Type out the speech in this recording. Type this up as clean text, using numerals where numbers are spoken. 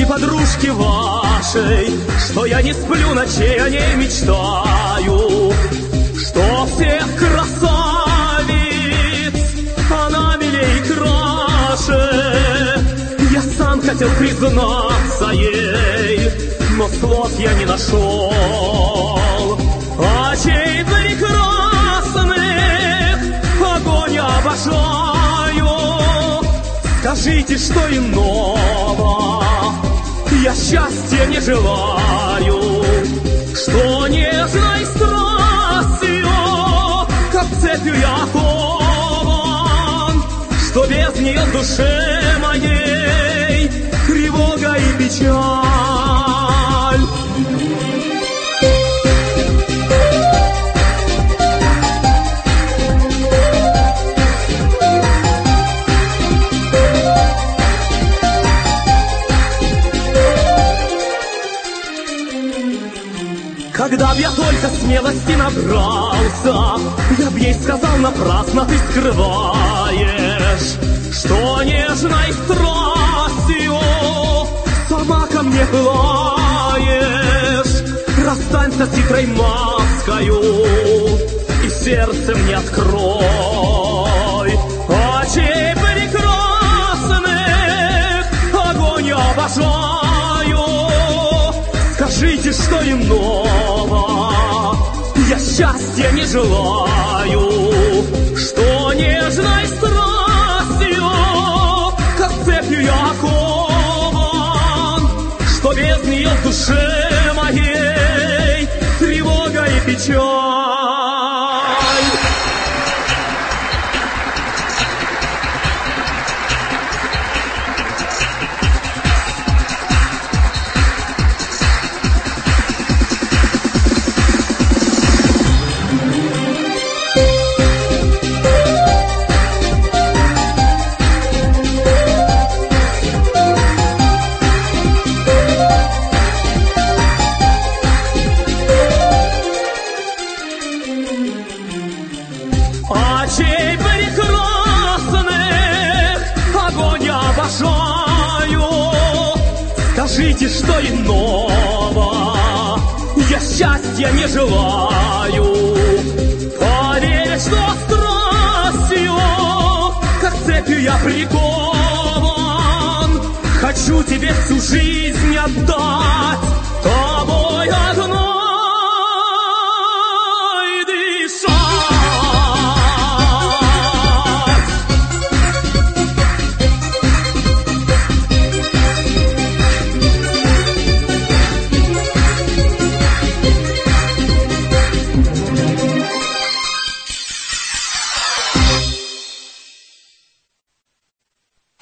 подружки, подружки вашей, что я не сплю ночей, о ней мечтаю, что всех красавиц она милей и краше. Я сам хотел признаться ей, но слов я не нашел. Очей прекрасных огонь я обожаю. Скажите, что иного я счастья не желаю, что нежной страстью, как цепью я окован, что без нее в душе моей тревога и печаль. Когда б я только смелости набрался, я б ей сказал: напрасно ты скрываешь, что нежной страстью сама ко мне пылаешь. Расстанься с хитрой маскою и сердце мне открой. Очей прекрасных огонь я обожаю. Скажите, что иного я счастья не желаю, что нежной страстью, как цепью я окован, что без нее в душе моей тревога и печаль. Очей прекрасных огонь я обожаю. Скажите, что иного я счастья не желаю. Поверь, что страстью, как цепью я прикован. Хочу тебе всю жизнь отдать, тобой одной